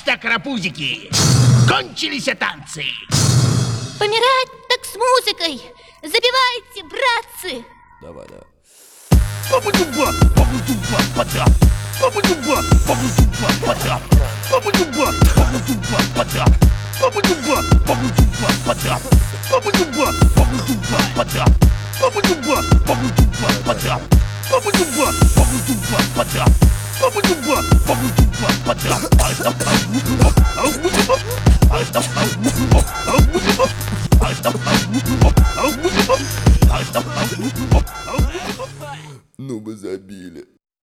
Баста, карапузики! Кончились танцы! Помирать так с музыкой! Забивайте, братцы! Давай, да. Бабу-дуба, пода! Бабу-дуба, пода! Бабу-дуба, пода! Бабу-дуба, пода! Бабу-дуба, пода! Бабу-дуба, пода! Бабу-дуба, пода! Бабу-дуба, пода!